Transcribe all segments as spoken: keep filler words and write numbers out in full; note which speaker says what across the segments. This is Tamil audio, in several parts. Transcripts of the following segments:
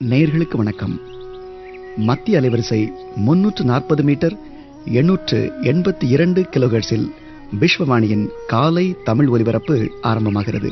Speaker 1: நேயர்களுக்கு வணக்கம். மத்திய அலைவரிசை முன்னூற்று நாற்பது மீட்டர் எண்ணூற்று எண்பத்தி இரண்டு கிலோஹெர்ட்ஸில் விஸ்வவாணியின் காலை தமிழ் ஒலிபரப்பு ஆரம்பமாகிறது.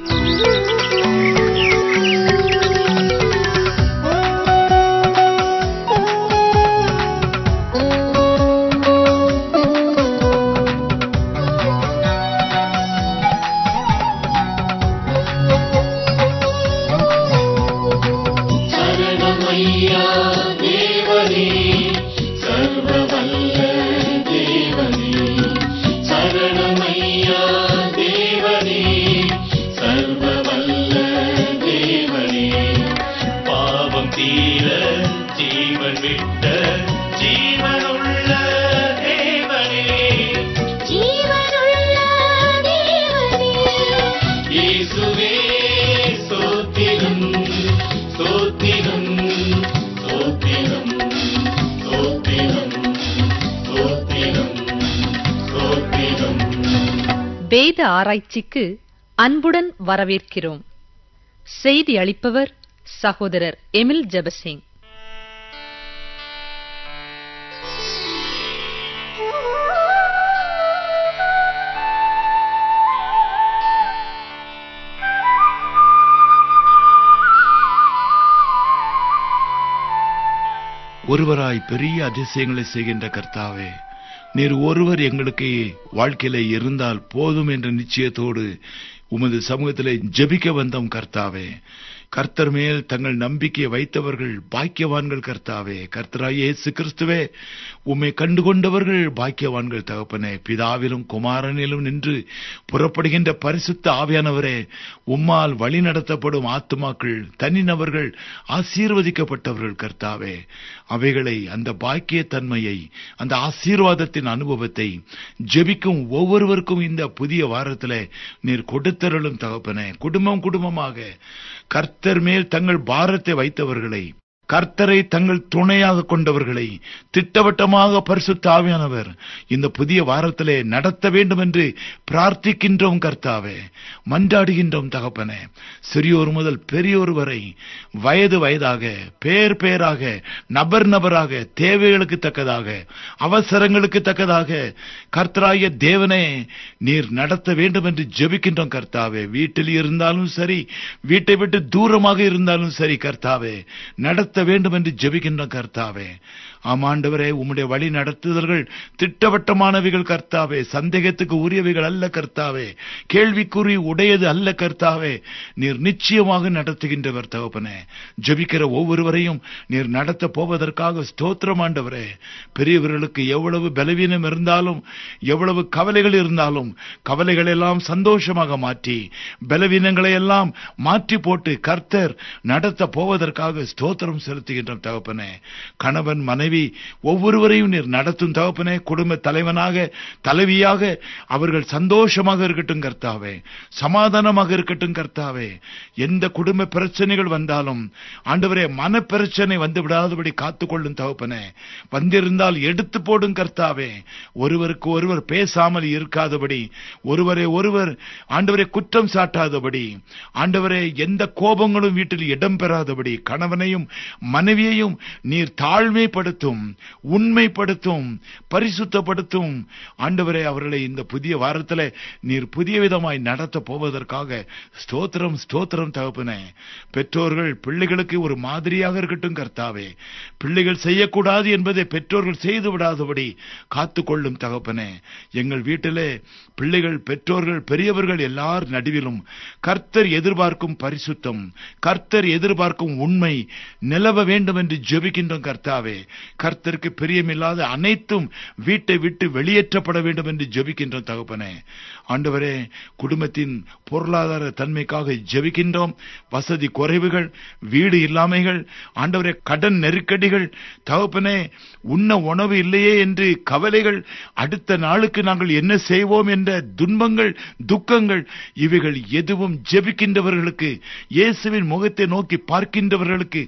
Speaker 2: வேத ஆராய்ச்சிக்கு அன்புடன் வரவேற்கிறோம். செய்தி அளிப்பவர் சகோதரர் எமில் ஜெபசிங்.
Speaker 3: ஒருவராய் பெரிய அதிசயங்களை செய்கின்ற கர்த்தாவே, நீர் ஒருவர் எங்களுக்கு வாழ்க்கையில இருந்தால் போதும் என்ற நிச்சயத்தோடு உமது சமூகத்திலே ஜெபிக்க வந்தோம் கர்த்தாவே. கர்த்தர் மேல் தங்கள் நம்பிக்கையை வைத்தவர்கள் பாக்கியவான்கள் கர்த்தாவே. கர்த்தராய் இயேசு கிறிஸ்துவே, உம்மை கண்டுகொண்டவர்கள் பாக்கியவான்கள் தகப்பனே. பிதாவிலும் குமாரனிலும் நின்று புறப்படுகின்ற பரிசுத்த ஆவியானவரே, உம்மால் வழி நடத்தப்படும் ஆத்துமாக்கள் தனிநபர்கள் ஆசீர்வதிக்கப்பட்டவர்கள் கர்த்தாவே. அவைகளை, அந்த பாக்கிய தன்மையை, அந்த ஆசீர்வாதத்தின் அனுபவத்தை ஜெபிக்கும் ஒவ்வொருவருக்கும் இந்த புதிய வாரத்திலே நீர் கொடுத்தருளும் தகப்பனே. குடும்பம் குடும்பமாக கர்த்தர் மேல் தங்கள் பாரத்தை வைத்தவர்களை, கர்த்தரை தங்கள் துணையாக கொண்டவர்களை திட்டவட்டமாக பரிசுத்த ஆவியானவர் இந்த புதிய வாரத்திலே நடத்த வேண்டும் என்று பிரார்த்திக்கின்றோம் கர்த்தாவே. மன்றாடுகின்றோம் தகப்பனே. சிறியோர் முதல் பெரியோர் வரை, வயது வயதாக, பேர் பேராக, நபர் நபராக, தேவைகளுக்கு தக்கதாக, அவசரங்களுக்கு தக்கதாக கர்த்தராகிய தேவனே நீர் நடத்த வேண்டும் என்று ஜெபிக்கின்றோம் கர்த்தாவே. வீட்டில் இருந்தாலும் சரி, வீட்டை விட்டு தூரமாக இருந்தாலும் சரி கர்த்தாவே, நடத்த வேண்டும் என்று ஜெபிக்கின்ற கர்த்தாவே. ஆமாண்டவரே, உம்முடைய வழி நடத்துதல்கள் திட்டவட்டமானவைகள் கர்த்தாவே. சந்தேகத்துக்கு உரியவைகள் அல்ல கர்த்தாவே. கேள்விக்குறி உடையது அல்ல கர்த்தாவே. நீர் நிச்சயமாக நடத்துகின்றவர் தகப்பனே. ஜெபிக்கிற ஒவ்வொருவரையும் நீர் நடத்த போவதற்காக ஸ்தோத்திரம் ஆண்டவரே. பெரியவர்களுக்கு எவ்வளவு பலவீனம் இருந்தாலும், எவ்வளவு கவலைகள் இருந்தாலும், கவலைகள் எல்லாம் சந்தோஷமாக மாற்றி, பலவீனங்களை எல்லாம் மாற்றி போட்டு கர்த்தர் நடத்த போவதற்காக ஸ்தோத்திரம் செலுத்துகின்ற தகப்பனே. கணவன் மனைவி ஒவ்வொருவரையும் நீர் நடத்தும் தகப்பனே. குடும்ப தலைவனாக, தலைவியாக அவர்கள் சந்தோஷமாக இருக்கட்டும் கர்த்தாவே. சமாதானமாக இருக்கட்டும் கர்த்தாவே. எந்த குடும்ப பிரச்சனைகள் வந்தாலும் ஆண்டவரே, மன பிரச்சனை வந்து விடாதபடி காத்துக்கொள்ளும் தகப்பனே. வந்திருந்தால் எடுத்து போடும் கர்த்தாவே. ஒருவருக்கு ஒருவர் பேசாமல் இருக்காதபடி, ஒருவரை ஒருவர் ஆண்டவரை குற்றம் சாட்டாதபடி, ஆண்டவரே எந்த கோபங்களும் வீட்டில் இடம் பெறாதபடி, கணவனையும் மனைவியையும் நீர் தாழ்மைப்படுத்தும், உண்மைப்படுத்தும், பரிசுத்தப்படுத்தும் ஆண்டவரே. அவர்களை இந்த புதிய வாரத்தில் நீர் புதிய விதமாய் நடத்த போவதற்காக ஸ்தோத்திரம் ஸ்தோத்திரம் தகப்பனே. பெற்றோர்கள் பிள்ளைகளுக்கு ஒரு மாதிரியாக இருக்கட்டும் கர்த்தாவே. பிள்ளைகள் செய்யக்கூடாது என்பதை பெற்றோர்கள் செய்து விடாதபடி காத்துக்கொள்ளும் தகப்பனே. எங்கள் வீட்டிலே பிள்ளைகள், பெற்றோர்கள், பெரியவர்கள் எல்லார் நடுவிலும் கர்த்தர் எதிர்பார்க்கும் பரிசுத்தம், கர்த்தர் எதிர்பார்க்கும் உண்மை நிலவ வேண்டும் என்று ஜெபிக்கின்றோம் கர்த்தாவே. கர்த்தருக்கு பிரியமில்லாத அனைத்தும் வீட்டை விட்டு வெளியேற்றப்பட வேண்டும் என்று ஜெபிக்கின்றோம் தகப்பனே. ஆண்டவரே, குடும்பத்தின் பொருளாதார தன்மைக்காக ஜெபிக்கின்றோம். வசதி குறைவுகள், வீடு இல்லாமைகள், ஆண்டவரே கடன் நெருக்கடிகள் தகப்பனே, உண்ண உணவு இல்லையே என்று கவலைகள், அடுத்த நாளுக்கு நாங்கள் என்ன செய்வோம் என்ற துன்பங்கள், துக்கங்கள், இவைகள் எதுவும் ஜெபிக்கின்றவர்களுக்கு, இயேசுவின் முகத்தை நோக்கி பார்க்கின்றவர்களுக்கு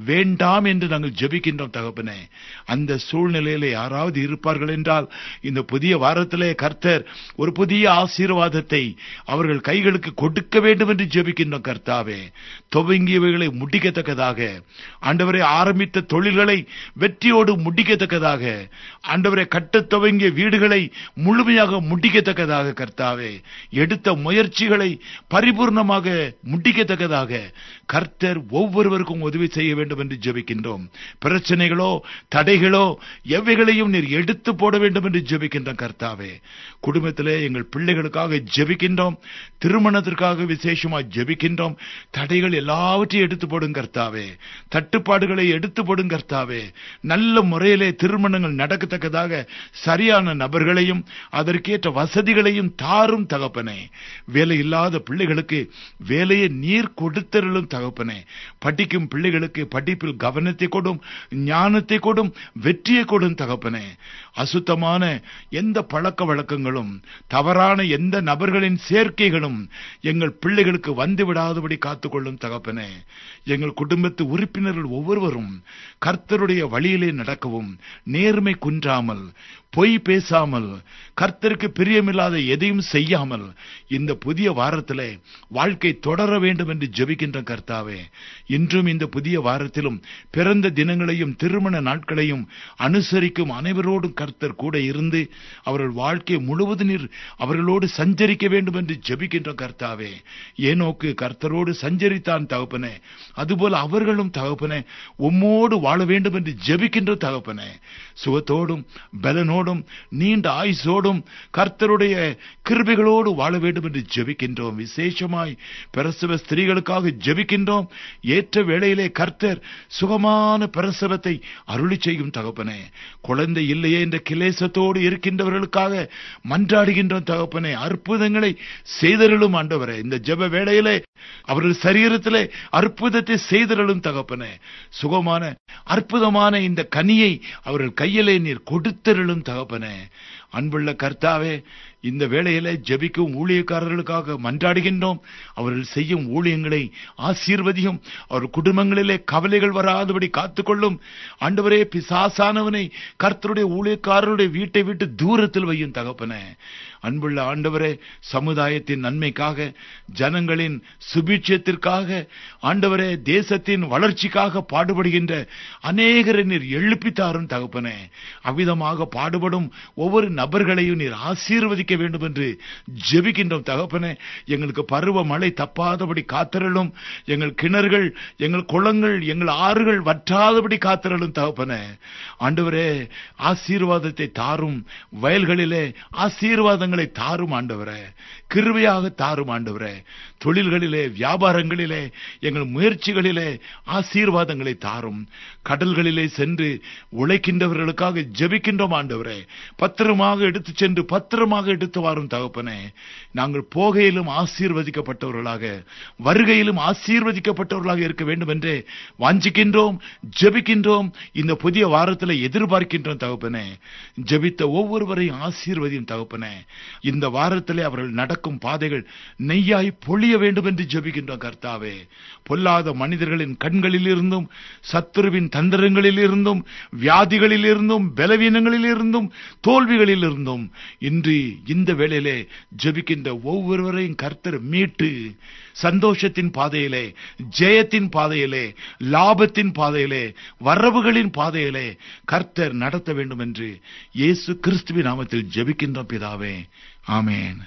Speaker 3: வேண்டாம் என்று நாங்கள் ஜெபிக்கின்றோம் தகப்பனே. அந்த சூழ்நிலையிலே யாராவது இருப்பார்கள் என்றால் இந்த புதிய வாரத்திலே கர்த்தர் ஒரு புதிய ஆசீர்வாதத்தை அவர்கள் கைகளுக்கு கொடுக்க வேண்டும் என்று ஜெபிக்கின்றோம் கர்த்தாவே. துவங்கியவைகளை முடிக்கத்தக்கதாக, ஆண்டவரை ஆரம்பித்த தொழில்களை வெற்றியோடு முடிக்கத்தக்கதாக, ஆண்டவரை கட்டத் துவங்கிய வீடுகளை முழுமையாக முடிக்கத்தக்கதாக கர்த்தாவே, எடுத்த முயற்சிகளை பரிபூர்ணமாக முடிக்கத்தக்கதாக கர்த்தர் ஒவ்வொருவருக்கும் உதவி செய்ய வேண்டும் என்று ஜெபிக்கின்றோம். பிரச்சனைகளோ தடைகளோ எவைகளையும் நீர் எடுத்து போட வேண்டும் என்று ஜெபிக்கின்றோம் கர்த்தாவே. குடும்பத்திலே எங்கள் பிள்ளைகளுக்காக ஜெபிக்கின்றோம், திருமணத்திற்காக விசேஷமாக ஜெபிக்கின்றோம். தடைகள் எல்லாவற்றையும் எடுத்து போடும் கர்த்தாவே, தட்டுப்பாடுகளை எடுத்து போடும் கர்த்தாவே. நல்ல முறையிலே திருமணங்கள் நடக்கத்தக்கதாக சரியான நபர்களையும் அதற்கேற்ற வசதிகளையும் தாரும் தகப்பனே. வேலை இல்லாத பிள்ளைகளுக்கு வேலையை நீர் கொடுத்தருளும் தகப்பனே. படிக்கும் பிள்ளைகளுக்கு படிப்பில் கவனத்தை கொடும், ஞானத்தை கொடும், வெற்றியை கொடும் தகப்பனே. அசுத்தமான எந்த பழக்க வழக்கங்களும் தவறான எந்த நபர்களின் சேர்க்கைகளும் எங்கள் பிள்ளைகளுக்கு வந்து விடாதபடி காத்துக்கொள்ளும் தகப்பனே. எங்கள் குடும்பத்து உறுப்பினர்கள் ஒவ்வொருவரும் கர்த்தருடைய வழியிலே நடக்கவும், நேர்மை குன்றாமல், பொய் பேசாமல், கர்த்தருக்கு பிரியமில்லாத எதையும் செய்யாமல் இந்த புதிய வாரத்திலே வாழ்க்கை தொடர வேண்டும் என்று ஜெபிக்கின்ற கர்த்தாவே. இன்றும் இந்த புதிய வாரத்திலும் பிறந்த தினங்களையும் திருமண நாட்களையும் அனுசரிக்கும் அனைவரோடும் கர்த்தர் கூட இருந்து அவர்கள் வாழ்க்கை முழுவதும் நீர் அவர்களோடு சஞ்சரிக்க வேண்டும் என்று ஜெபிக்கின்ற கர்த்தாவே. ஏனோக்கு கர்த்தரோடு சஞ்சரித்தான் தகப்பனே, அதுபோல அவர்களும் தகப்பனே உம்மோடு வாழ வேண்டும் என்று ஜெபிக்கின்ற தகப்பனே. சுகத்தோடும் பலனோடும் நீண்ட ஆயுசோடும் கர்த்தருடைய கிருபைகளோடு வாழ வேண்டும் என்று ஜெபிக்கின்றோம். விசேஷமாய் பிரசவ ஸ்திரீகளுக்காக ஜெபிக்கின்றோம். ஏற்ற வேளையிலே கர்த்தர் சுகமான பிரசவத்தை அருளி செய்யும் தகப்பனே. குழந்தை இல்லையே என்ற கிலேசத்தோடு இருக்கின்றவர்களுக்காக மன்றாடுகின்றோம் தகப்பனே. அற்புதங்களை செய்தருளும் ஆண்டவரே. இந்த ஜெப வேளையிலே அவர்கள் சரீரத்திலே அற்புதத்தை செய்தருளும் தகப்பனே. சுகமான அற்புதமான இந்த கனியை அவர்கள் கையிலே நீர் கொடுத்தருளும் தகப்பனே. அன்புள்ள கர்த்தாவே, இந்த வேளையிலே ஜெபிக்கும் ஊழியக்காரர்களுக்காக மன்றாடுகின்றோம். அவர்கள் செய்யும் ஊழியங்களை ஆசீர்வதியும். அவர் குடும்பங்களிலே கவலைகள் வராதபடி காத்துக்கொள்ளும் ஆண்டவரே. பிசாசானவனை கர்த்தருடைய ஊழியக்காரருடைய வீட்டை விட்டு தூரத்தில் வையும் தகப்பனே. அன்புள்ள ஆண்டவரே, சமுதாயத்தின் நன்மைக்காக, ஜனங்களின் சுபிட்சத்திற்காக, ஆண்டவரே தேசத்தின் வளர்ச்சிக்காக பாடுபடுகின்ற அநேகரை நீர் எழுப்பித்தாரும் தகப்பனே. அவ்விதமாக பாடுபடும் ஒவ்வொரு நபர்களையும் நீர் ஆசீர்வதிக்க வேண்டும் என்று ஜெபிக்கின்றோம் தகப்பனே. எங்களுக்கு பருவ மழை தப்பாதபடி காத்தருளும். எங்கள் கிணறுகள், எங்கள் குளங்கள், எங்கள் ஆறுகள் வற்றாதபடி காத்தருளும் தகப்பனே. ஆண்டவரே, ஆசீர்வாதத்தை தாரும். வயல்களிலே ஆசீர்வாதங்களை தாரும் ஆண்டவரே. கிருபையாக தாரும் ஆண்டவரே. தொழில்களிலே, வியாபாரங்களிலே, எங்கள் முயற்சிகளிலே ஆசீர்வாதங்களை தாரும். கடல்களிலே சென்று உழைக்கின்றவர்களுக்காக ஜெபிக்கின்றோம் ஆண்டவரே. பத்திரமாக எடுத்து சென்று பத்திரமாக எடுத்து வாரும் தகப்பனே. நாங்கள் போகையிலும் ஆசீர்வதிக்கப்பட்டவர்களாக, வருகையிலும் ஆசீர்வதிக்கப்பட்டவர்களாக இருக்க வேண்டும் என்றே வாஞ்சிக்கின்றோம், ஜெபிக்கின்றோம். இந்த புதிய வாரத்தில் எதிர்பார்க்கின்றோம் தகப்பனே. ஜெபித்த ஒவ்வொருவரையும் ஆசீர்வதியும் தகப்பனே. இந்த வாரத்திலே அவர்கள் நடக்கும் பாதைகள் நெய்யாய் பொழிய வேண்டும் என்று ஜெபிக்கின்றோம் கர்த்தாவே. பொல்லாத மனிதர்களின் கண்களில் இருந்தும், சத்துருவின் தந்திரங்களில் இருந்தும், வியாதிகளில் இருந்தும், பலவீனங்களில் இருந்தும், தோல்விகளில் இருந்தும் இன்று இந்த வேளையிலே ஜெபிக்கின்ற ஒவ்வொருவரையும் கர்த்தர் மீட்டு சந்தோஷத்தின் பாதையிலே, ஜெயத்தின் பாதையிலே, லாபத்தின் பாதையிலே, வரவுகளின் பாதையிலே கர்த்தர் நடத்த வேண்டும் என்று இயேசு கிறிஸ்துவின் நாமத்தில் ஜெபிக்கின்றோம் பிதாவே. ஆமென்.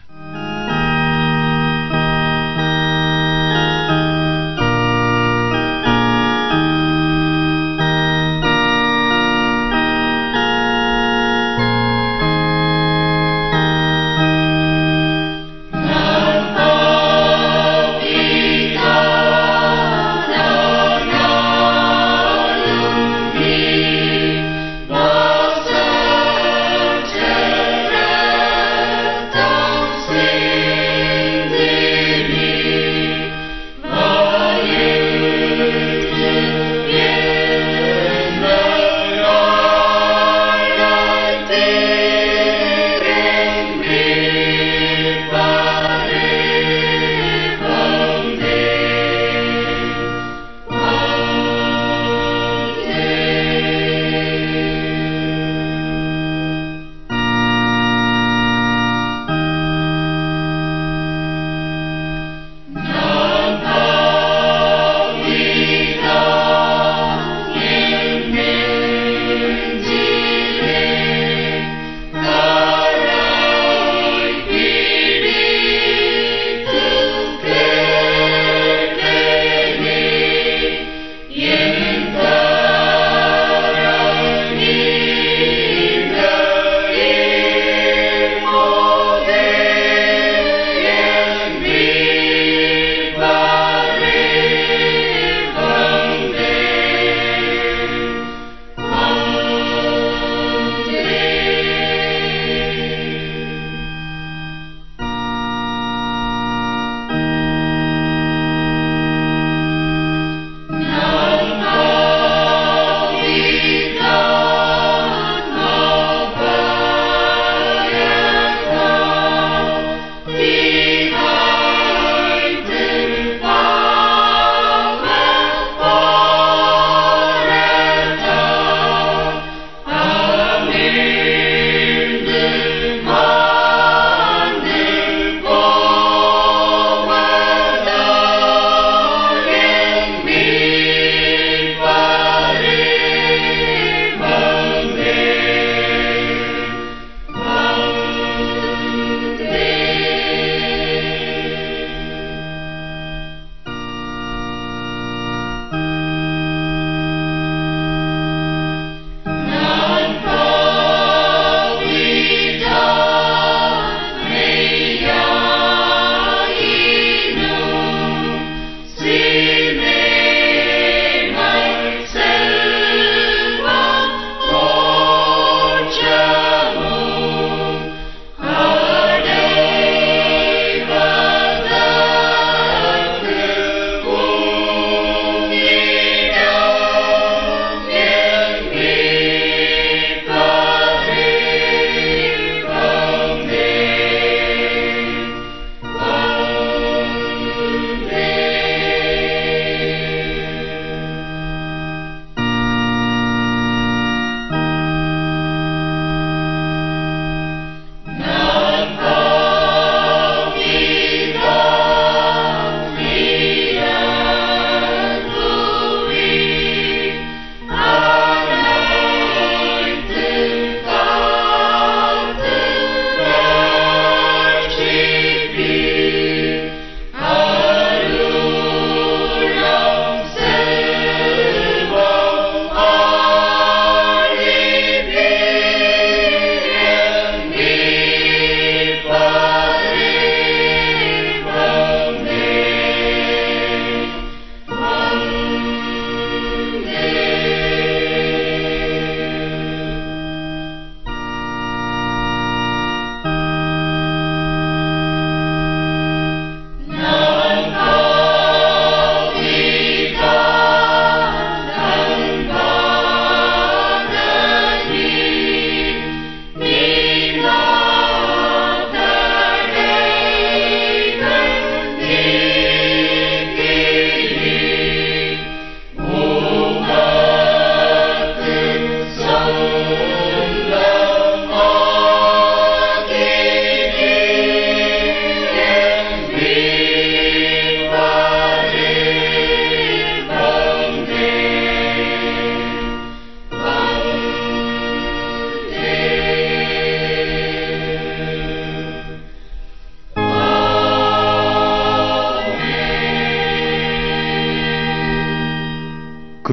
Speaker 4: Say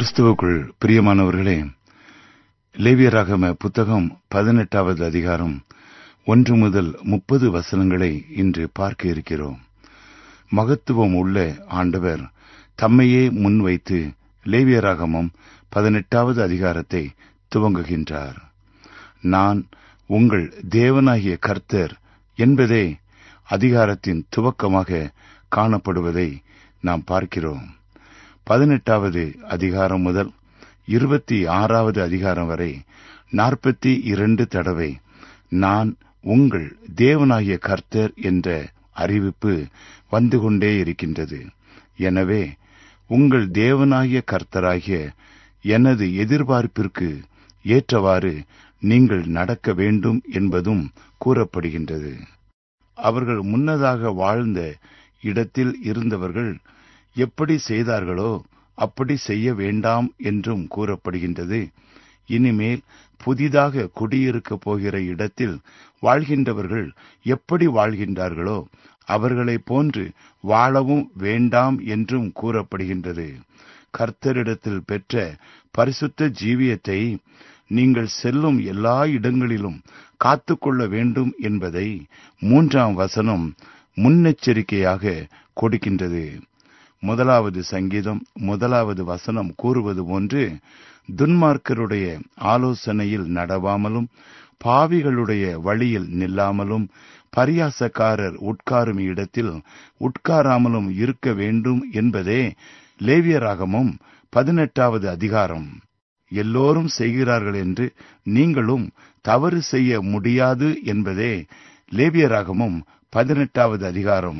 Speaker 3: கிறிஸ்துவுக்குள் பிரியமானவர்களே, லேவியராகம புத்தகம் பதினெட்டாவது அதிகாரம் ஒன்று முதல் முப்பது வசனங்களை இன்று பார்க்க இருக்கிறோம். மகத்துவம் உள்ள ஆண்டவர் தம்மையே முன்வைத்து லேவியராகமம் பதினெட்டாவது அதிகாரத்தை துவங்குகின்றார். நான் உங்கள் தேவனாகிய கர்த்தர் என்பதே அதிகாரத்தின் துவக்கமாக காணப்படுவதை நாம் பார்க்கிறோம். பதினெட்டாவது அதிகாரம் முதல் இருபத்தி ஆறாவது அதிகாரம் வரை நாற்பத்தி இரண்டு தடவை நான் உங்கள் தேவனாகிய கர்த்தர் என்ற அறிவிப்பு வந்து கொண்டே இருக்கின்றது. எனவே உங்கள் தேவனாகிய கர்த்தராகிய எனது எதிர்பார்ப்பிற்கு ஏற்றவாறு நீங்கள் நடக்க வேண்டும் என்பதும் கூறப்படுகின்றது. அவர்கள் முன்னதாக வாழ்ந்த இடத்தில் இருந்தவர்கள் எப்படி செய்தார்களோ அப்படி செய்ய வேண்டாம் என்றும் கூறப்படுகின்றது. இனிமேல் புதிதாக குடியிருக்கப் போகிற இடத்தில் வாழ்கின்றவர்கள் எப்படி வாழ்கின்றார்களோ அவர்களைப் போன்று வாழவும் வேண்டாம் என்றும் கூறப்படுகின்றது. கர்த்தரிடத்தில் பெற்ற பரிசுத்த ஜீவியத்தை நீங்கள் செல்லும் எல்லா இடங்களிலும் காத்துக்கொள்ள வேண்டும் என்பதை மூன்றாம் வசனம் முன்னெச்சரிக்கையாக கொடுக்கின்றது. முதலாவது சங்கீதம் முதலாவது வசனம் கூறுவது போன்று, துன்மார்க்கருடைய ஆலோசனையில் நடவாமலும் பாவிகளுடைய வழியில் நில்லாமலும் பரியாசக்காரர் உட்காரும் இடத்தில் உட்காராமலும் இருக்க வேண்டும் என்பதே லேவியராகமம் பதினெட்டாவது அதிகாரம். எல்லோரும் செய்கிறார்கள் என்று நீங்களும் தவறு செய்ய முடியாது என்பதே லேவியராகமம் பதினெட்டாவது அதிகாரம்.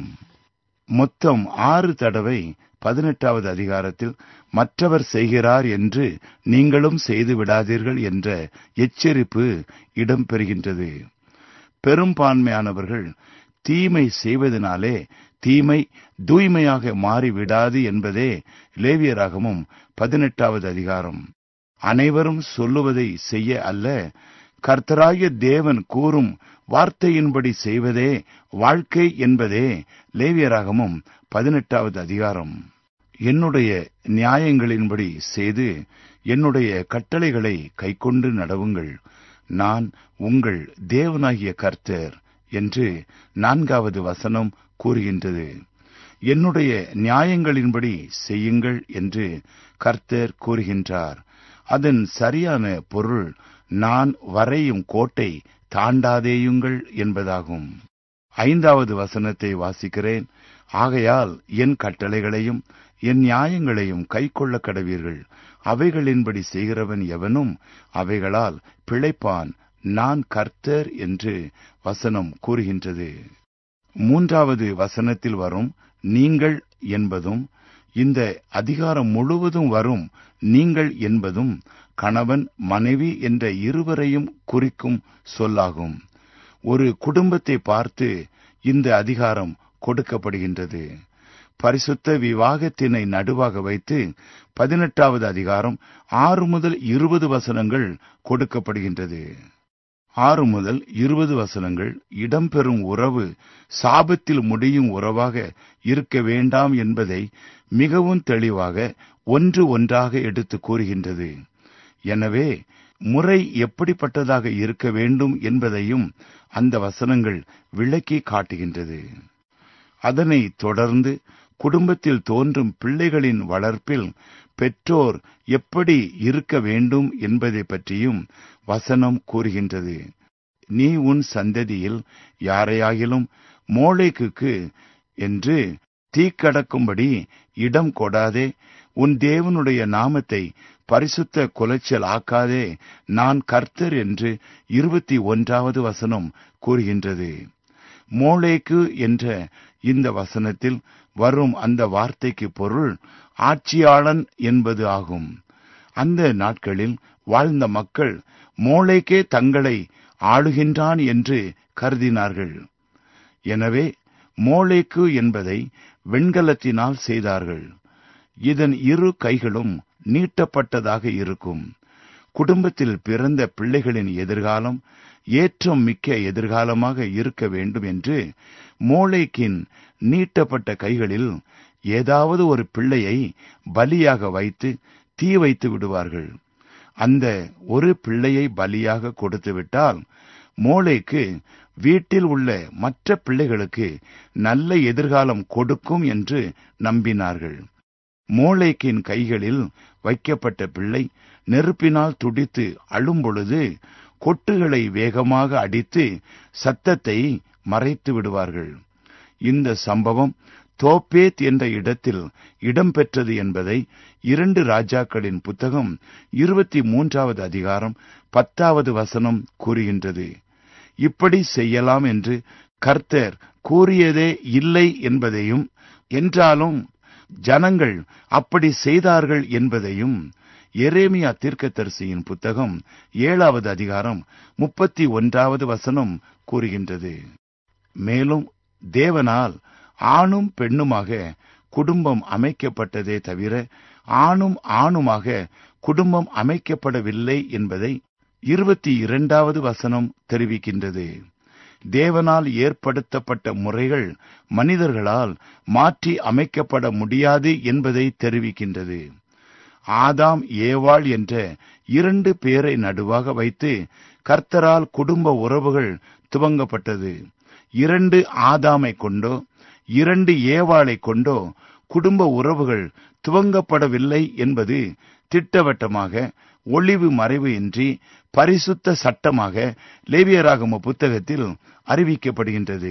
Speaker 3: மொத்தம் ஆறு தடவை பதினெட்டாவது அதிகாரத்தில் மற்றவர் செய்கிறார் என்று நீங்களும் செய்து விடாதீர்கள் என்ற எச்சரிப்பு இடம்பெறுகின்றது. பெரும்பான்மையானவர்கள் தீமை செய்வதனாலே தீமை தூய்மையாக மாறிவிடாது என்பதே லேவியராகமம் பதினெட்டாவது அதிகாரம். அனைவரும் சொல்லுவதை செய்ய அல்ல, கர்த்தராகிய தேவன் கூறும் வார்த்தையின்படி செய்வதே வாழ்க்கை என்பதே லேவியராகமம் பதினெட்டாவது அதிகாரம். என்னுடைய நியாயங்களின்படி செய்து என்னுடைய கட்டளைகளை கைக்கொண்டு நடவுங்கள், நான் உங்கள் தேவனாகிய கர்த்தர் என்று நான்காவது வசனம் கூறுகின்றது. என்னுடைய நியாயங்களின்படி செய்யுங்கள் என்று கர்த்தர் கூறுகின்றார். அதன் சரியான பொருள் நான் வரையும் கோட்டை தாண்டாதேயுங்கள் என்பதாகும். ஐந்தாவது வசனத்தை வாசிக்கிறேன். ஆகையால் என் கட்டளைகளையும் என் நியாயங்களையும் கைக்கொள்ள கடவீர்கள், அவைகளின்படி செய்கிறவன் எவனும் அவைகளால் பிழைப்பான், நான் கர்த்தர் என்று வசனம் கூறுகின்றது. மூன்றாவது வசனத்தில் வரும் நீங்கள் என்பதும் இந்த அதிகாரம் முழுவதும் வரும் நீங்கள் என்பதும் கணவன் மனைவி என்ற இருவரையும் குறிக்கும் சொல்லாகும். ஒரு குடும்பத்தை பார்த்து இந்த அதிகாரம் கொடுக்கப்படுகின்றது. பரிசுத்த விவாகத்தினை நடுவாக வைத்து பதினெட்டாவது அதிகாரம் ஆறு முதல் இருபது வசனங்கள் கொடுக்கப்படுகின்றது. ஆறு முதல் இருபது வசனங்கள் இடம்பெறும் உறவு சாபத்தில் முடியும் உறவாக இருக்க வேண்டாம் என்பதை மிகவும் தெளிவாக ஒன்று ஒன்றாக எடுத்து கூறுகின்றது. எனவே முறை எப்படிப்பட்டதாக இருக்க வேண்டும் என்பதையும் அந்த வசனங்கள் விளக்கி காட்டுகின்றது. அதனை தொடர்ந்து குடும்பத்தில் தோன்றும் பிள்ளைகளின் வளர்ப்பில் பெற்றோர் எப்படி இருக்க வேண்டும் என்பதை பற்றியும் வசனம் கூறுகின்றது. நீ உன் சந்ததியில் யாரையாகிலும் மோளேக்குக்கு என்று தீக்கடக்கும்படி இடம் கொடாதே, உன் தேவனுடைய நாமத்தை பரிசுத்த குலைச்சல் ஆக்காதே, நான் கர்த்தர் என்று இருபத்தி ஒன்றாவது வசனம் கூறுகின்றது. மோளேக்கு என்ற இந்த வசனத்தில் வரும் அந்த வார்த்தைக்கு பொருள் ஆட்சியாளன் என்பது ஆகும். அந்த நாட்களில் வாழ்ந்த மக்கள் மோளேக்கே தங்களை ஆளுகின்றான் என்று கருதினார்கள். எனவே மோளேக்கு என்பதை வெண்கலத்தினால் செய்தார்கள். இதன் இரு கைகளும் நீட்டப்பட்டதாக இருக்கும். குடும்பத்தில் பிறந்த பிள்ளைகளின் எதிர்காலம் ஏற்றம் மிக்க எதிர்காலமாக இருக்க வேண்டும் என்று மோளேக்கின் நீட்டப்பட்ட கைகளில் ஏதாவது ஒரு பிள்ளையை பலியாக வைத்து தீ வைத்து விடுவார்கள். அந்த ஒரு பிள்ளையை பலியாக கொடுத்து விட்டால் மோளேக்கு வீட்டில் உள்ள மற்ற பிள்ளைகளுக்கு நல்ல எதிர்காலம் கொடுக்கும் என்று நம்பினார்கள். மோளேக்கின் கைகளில் வைக்கப்பட்ட பிள்ளை நெருப்பினால் துடித்து அழும்பொழுது கொட்டுகளை வேகமாக அடித்து சத்தத்தை மறைத்து விடுவார்கள். இந்த சம்பவம் தோப்பேத் என்ற இடத்தில் இடம்பெற்றது என்பதை இரண்டு ராஜாக்களின் புத்தகம் இருபத்தி மூன்றாவது அதிகாரம் பத்தாவது வசனம் கூறுகின்றது. இப்படி செய்யலாம் என்று கர்த்தர் கூறியதே இல்லை என்பதையும், என்றாலும் ஜனங்கள் அப்படி செய்தார்கள் என்பதையும் எரேமியா தீர்க்கதரிசியின் புத்தகம் ஏழாவது அதிகாரம் முப்பத்தி ஒன்றாவது வசனம் கூறுகின்றது. மேலும் தேவனால் ஆணும் பெண்ணுமாக குடும்பம் அமைக்கப்பட்டதே தவிர ஆணும் ஆணுமாக குடும்பம் அமைக்கப்படவில்லை என்பதை இருபத்தி இரண்டாவது வசனம் தெரிவிக்கின்றது. தேவனால் ஏற்படுத்தப்பட்ட முறைகள் மனிதர்களால் மாற்றி அமைக்கப்பட முடியாது என்பதை தெரிவிக்கின்றது. ஆதாம் ஏவாள் என்ற இரண்டு பேரை நடுவாக வைத்து கர்த்தரால் குடும்ப உறவுகள் துவங்கப்பட்டது. இரண்டு ஆதாமை கொண்டோ இரண்டு ஏவாளை கொண்டோ குடும்ப உறவுகள் துவங்கப்படவில்லை என்பது திட்டவட்டமாக ஒளிவு மறைவு இன்றி பரிசுத்த சட்டமாக லேவியராகம புத்தகத்தில் அறிவிக்கப்படுகின்றது.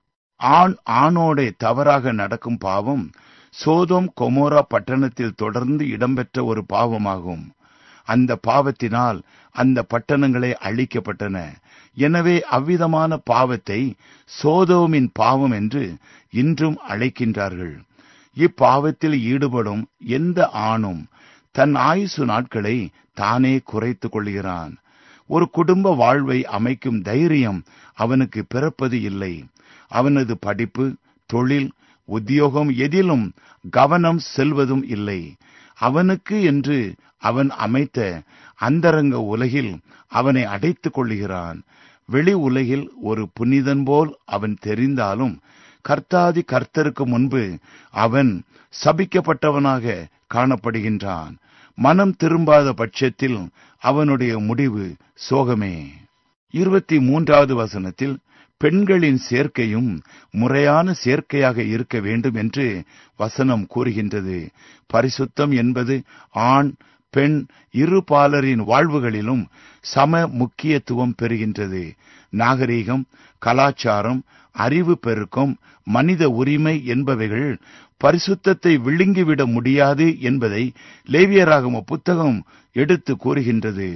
Speaker 3: ஆண் ஆணோடே தவறாக நடக்கும் பாவம் சோதோம் கொமோரா பட்டணத்தில் தொடர்ந்து இடம்பெற்ற ஒரு பாவமாகும். அந்த பாவத்தினால் அந்த பட்டணங்களே அழிக்கப்பட்டன. எனவே அவ்விதமான பாவத்தை சோதோமின் பாவம் என்று இன்றும் அழைக்கின்றார்கள். இப்பாவத்தில் ஈடுபடும் எந்த ஆணும் தன் ஆயுசு நாட்களை தானே குறைத்துக் கொள்கிறான். ஒரு குடும்ப வாழ்வை அமைக்கும் தைரியம் அவனுக்கு பிறப்பது இல்லை. அவனது படிப்பு, தொழில், உத்தியோகம் எதிலும் கவனம் செல்வதும் இல்லை. அவனுக்கு என்று அவன் அமைத்த அந்தரங்க உலகில் அவனை அடைத்துக் கொள்கிறான். வெளி உலகில் ஒரு புனிதன் போல் அவன் தெரிந்தாலும் கர்த்தாதி கர்த்தருக்கு முன்பு அவன் சபிக்கப்பட்டவனாக காணப்படுகின்றான். மனம் திரும்பாத பட்சத்தில் அவனுடைய முடிவு சோகமே. இருபத்தி மூன்றாவது வசனத்தில் பெண்களின் சேர்க்கையும் முறையான சேர்க்கையாக இருக்க வேண்டும் என்று வசனம் கூறுகின்றது. பரிசுத்தம் என்பது ஆண் பெண் இரு பாலரின் வாழ்வுகளிலும் சம முக்கியத்துவம் பெறுகின்றது. நாகரீகம், கலாச்சாரம், அறிவு பெருக்கம், மனித உரிமை என்பவைகள் பரிசுத்தத்தை விழுங்கிவிட முடியாது என்பதை லேவியராகம புத்தகம் எடுத்து கூறுகின்றது.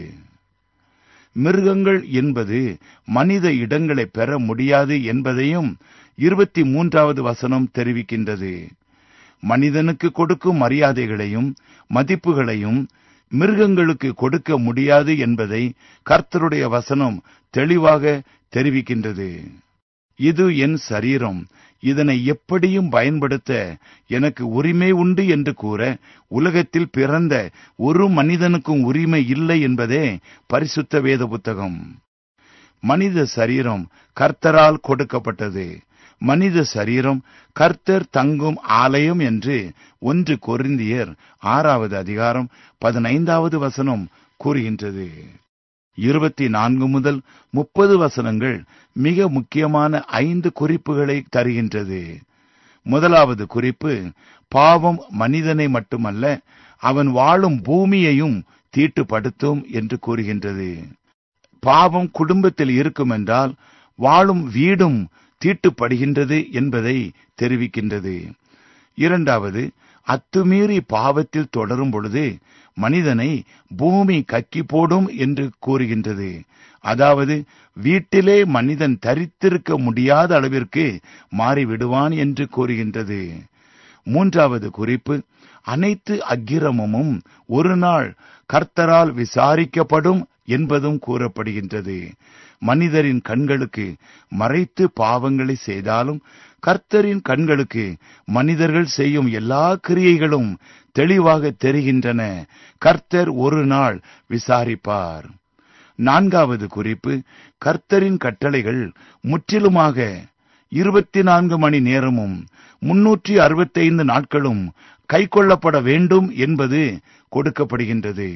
Speaker 3: மிருகங்கள் என்பது மனித இடங்களை பெற முடியாது என்பதையும் இருபத்தி மூன்றாவது வசனம் தெரிவிக்கின்றது. மனிதனுக்கு கொடுக்கும் மரியாதைகளையும் மதிப்புகளையும் மிருகங்களுக்கு கொடுக்க முடியாது என்பதை கர்த்தருடைய வசனம் தெளிவாக தெரிவிக்கின்றது. இது என் சரீரம், இதனை எப்படியும் பயன்படுத்த எனக்கு உரிமை உண்டு என்று கூற உலகத்தில் பிறந்த ஒரு மனிதனுக்கும் உரிமை இல்லை என்பதே பரிசுத்த வேத புத்தகம். மனித சரீரம் கர்த்தரால் கொடுக்கப்பட்டது. மனித சரீரம் கர்த்தர் தங்கும் ஆலயம் என்று ஒன்று கொரிந்தியர் ஆறாவது அதிகாரம் பதினைந்தாவது வசனம் கூறுகின்றது. இருபத்தி நான்கு முதல் முப்பது வசனங்கள் மிக முக்கியமான ஐந்து குறிப்புகளை தருகின்றது. முதலாவது குறிப்பு, பாவம் மனிதனை மட்டுமல்ல அவன் வாழும் பூமியையும் தீட்டுப்படுத்தும் என்று கூறுகின்றது. பாவம் குடும்பத்தில் இருக்கும் என்றால் வாழும் வீடும் தீட்டுப்படுகின்றது என்பதை தெரிவிக்கின்றது. இரண்டாவது, அத்துமீறி பாவத்தில் தொடரும் பொழுது மனிதனை பூமி கக்கி போடும் என்று கூறுகின்றது. அதாவது வீட்டிலே மனிதன் தரித்திருக்க முடியாத அளவிற்கு மாறிவிடுவான் என்று கூறுகின்றது. மூன்றாவது குறிப்பு, அனைத்து அக்கிரமமும் ஒரு நாள் கர்த்தரால் விசாரிக்கப்படும் என்பதும் கூறப்படுகின்றது. மனிதரின் கண்களுக்கு மறைத்து பாவங்களை செய்தாலும் கர்த்தரின் கண்களுக்கு மனிதர்கள் செய்யும் எல்லா கிரியைகளும் தெளிவாக தெரிகின்றன. கர்த்தர் ஒரு நாள் விசாரிப்பார். நான்காவது குறிப்பு, கர்த்தரின் கட்டளைகள் முற்றிலுமாக இருபத்தி நான்கு மணி நேரமும் முன்னூற்றி அறுபத்தைந்து நாட்களும் கைக்கொள்ளப்பட வேண்டும் என்பது கொடுக்கப்படுகின்றது.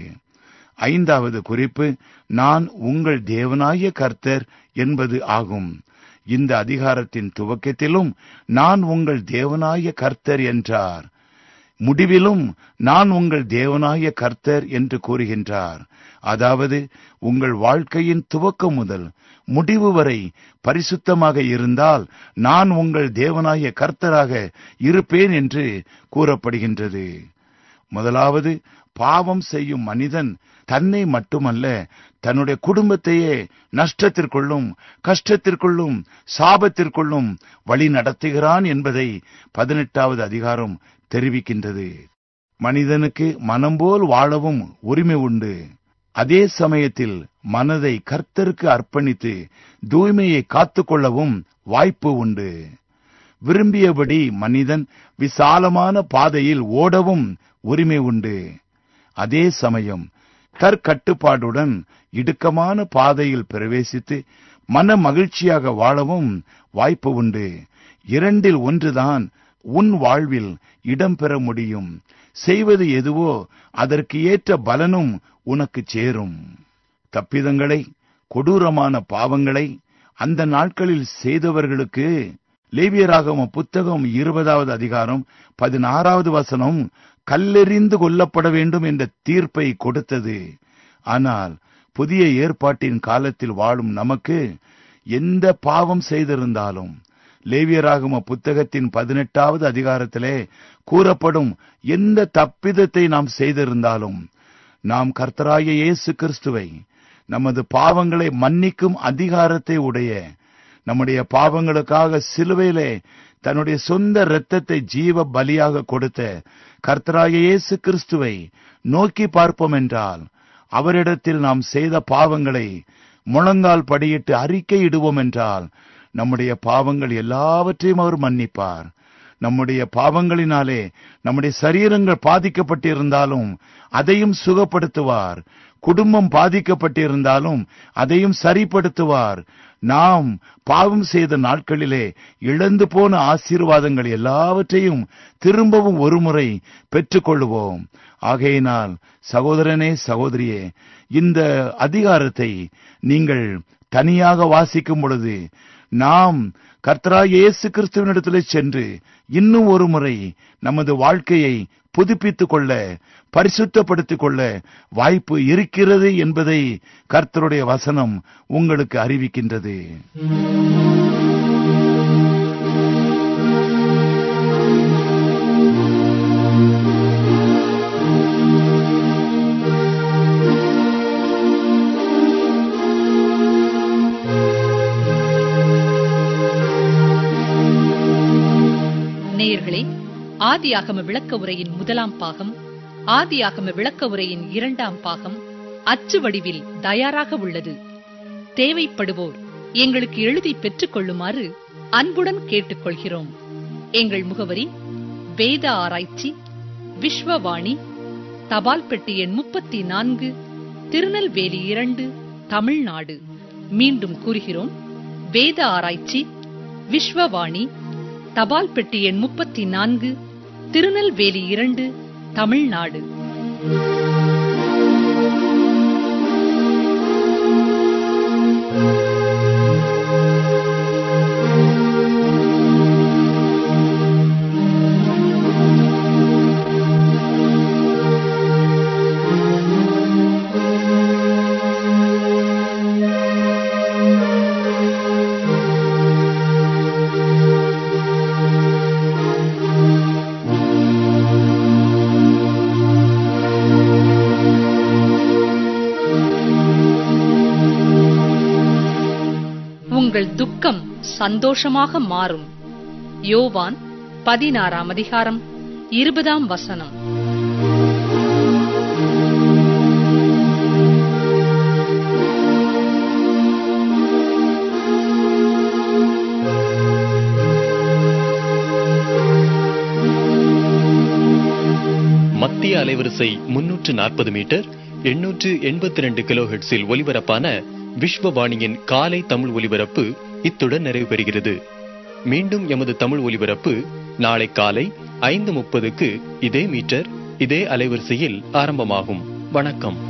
Speaker 3: ஐந்தாவது குறிப்பு, நான் உங்கள் தேவனாகிய கர்த்தர் என்பது ஆகும். இந்த அதிகாரத்தின் துவக்கத்திலும் நான் உங்கள் தேவனாகிய கர்த்தர் என்றார். முடிவிலும் நான் உங்கள் தேவனாகிய கர்த்தர் என்று கூறுகின்றார். அதாவது உங்கள் வாழ்க்கையின் துவக்கம் முதல் முடிவு வரை பரிசுத்தமாக இருந்தால் நான் உங்கள் தேவனாகிய கர்த்தராக இருப்பேன் என்று கூறப்படுகின்றது. முதலாவது, பாவம் செய்யும் மனிதன் தன்னை மட்டுமல்ல தன்னுடைய குடும்பத்தையே நஷ்டத்திற்குள்ளும் கஷ்டத்திற்குள்ளும் சாபத்திற்குள்ளும் வழி நடத்துகிறான் என்பதை பதினெட்டாவது அதிகாரம் தெரிவிக்கின்றது. மனிதனுக்கு மனம் போல் வாழவும் உரிமை உண்டு. அதே சமயத்தில் மனதை கர்த்தருக்கு அர்ப்பணித்து தூய்மையை காத்துக்கொள்ளவும் வாய்ப்பு உண்டு. விரும்பியபடி மனிதன் விசாலமான பாதையில் ஓடவும் உரிமை உண்டு. அதே சமயம் தற்கட்டுப்பாடுடன் இடுக்கமான பாதையில் பிரவேசித்து மன மகிழ்ச்சியாக வாழவும் வாய்ப்பு உண்டு. இரண்டில் ஒன்றுதான் உன் வாழ்வில் இடம்பெற முடியும். செய்வது எதுவோ அதற்கு ஏற்ற பலனும் உனக்கு சேரும். தப்பிதங்களை, கொடூரமான பாவங்களை அந்த நாட்களில் செய்தவர்களுக்கு லேவியராகம புத்தகம் இருபதாவது அதிகாரம் பதினாறாவது வசனம் கல்லெறிந்து கொல்லப்பட வேண்டும் என்ற தீர்ப்பை கொடுத்தது. ஆனால் புதிய ஏற்பாட்டின் காலத்தில் வாழும் நமக்கு எந்த பாவம் செய்திருந்தாலும் லேவியராகம புத்தகத்தின் பதினெட்டாவது அதிகாரத்திலே கூறப்படும் எந்த தப்பிதத்தை நாம் செய்திருந்தாலும் நாம் கர்த்தராகிய இயேசு கிறிஸ்துவை, நமது பாவங்களை மன்னிக்கும் அதிகாரத்தை உடைய, நம்முடைய பாவங்களுக்காக சிலுவையிலே தன்னுடைய சொந்த இரத்தத்தை ஜீவ பலியாக கொடுத்த கர்த்தராகிய இயேசு கிறிஸ்துவை நோக்கி பார்ப்போம் என்றால், அவரிடத்தில் நாம் செய்த பாவங்களை முழங்கால் படியிட்டு அறிக்கையிடுவோம் என்றால் நம்முடைய பாவங்கள் எல்லாவற்றையும் அவர் மன்னிப்பார். நம்முடைய பாவங்களினாலே நம்முடைய சரீரங்கள் பாதிக்கப்பட்டிருந்தாலும் அதையும் சுகப்படுத்துவார். குடும்பம் பாதிக்கப்பட்டிருந்தாலும் அதையும் சரிப்படுத்துவார். நாம் பாவம் செய்த நாட்களிலே இழந்து போன ஆசீர்வாதங்கள் எல்லாவற்றையும் திரும்பவும் ஒருமுறை பெற்றுக்கொள்வோம். ஆகையினால் சகோதரனே, சகோதரியே, இந்த அதிகாரத்தை நீங்கள் தனியாக வாசிக்கும் பொழுது நாம் கர்த்தராகிய இயேசு கிறிஸ்துவினிடத்திலே சென்று இன்னும் ஒரு முறை நமது வாழ்க்கையை புதுப்பித்துக் கொள்ள, பரிசுத்தப்படுத்திக் கொள்ள வாய்ப்பு இருக்கிறது என்பதை கர்த்தருடைய வசனம் உங்களுக்கு அறிவிக்கின்றது.
Speaker 2: நேயர்களே, ஆதியாகம விளக்க உரையின் முதலாம் பாகம், ஆதியாகம விளக்க உரையின் இரண்டாம் பாகம் அச்சு வடிவில் தயாராக உள்ளது. தேவைப்படுவோர் எங்களுக்கு எழுதி பெற்றுக் கொள்ளுமாறு அன்புடன் கேட்டுக்கொள்கிறோம். எங்கள் முகவரி: வேத ஆராய்ச்சி, விஸ்வவாணி, தபால் பெட்டி எண் முப்பத்தி நான்கு, திருநெல்வேலி இரண்டு, தமிழ்நாடு. மீண்டும் கூறுகிறோம்: வேத ஆராய்ச்சி, விஸ்வவாணி, தபால் பெட்டி எண் முப்பத்தி நான்கு, திருநெல்வேலி இரண்டு, தமிழ்நாடு. உங்கள் துக்கம் சந்தோஷமாக மாறும். யோவான் பதினாறாம் அதிகாரம் இருபதாம் வசனம்.
Speaker 4: மத்திய அலைவரிசை முன்னூற்று நாற்பது மீட்டர் எண்ணூற்று எண்பத்தி இரண்டு கிலோ ஹெர்ட்ஸில் ஒலிபரப்பான விஸ்வவாணியின் காலை தமிழ் ஒலிபரப்பு இத்துடன் நிறைவு பெறுகிறது. மீண்டும் எமது தமிழ் ஒலிபரப்பு நாளை காலை ஐந்து முப்பதுக்கு இதே மீட்டர் இதே அலைவரிசையில் ஆரம்பமாகும். வணக்கம்.